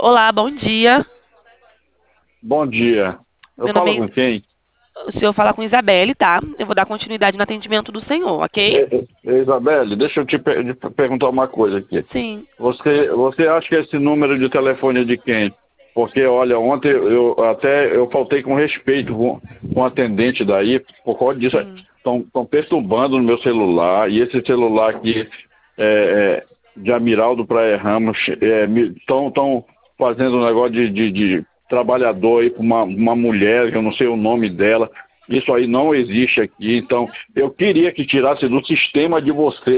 Olá, bom dia. Bom dia. Eu Meu falo nome com quem? o senhor fala com Isabelle, tá? Eu vou dar continuidade no atendimento do senhor, ok? Isabelle, deixa eu te perguntar uma coisa aqui. Sim. Você acha que esse número de telefone é de quem? Porque, olha, ontem eu faltei com respeito com o atendente daí, por causa disso, Sim. estão perturbando no meu celular, e esse celular aqui de Amiraldo Praia Ramos estão fazendo um negócio de trabalhador aí com uma mulher, que eu não sei o nome dela. Isso aí não existe aqui, então eu queria que tirasse do sistema de você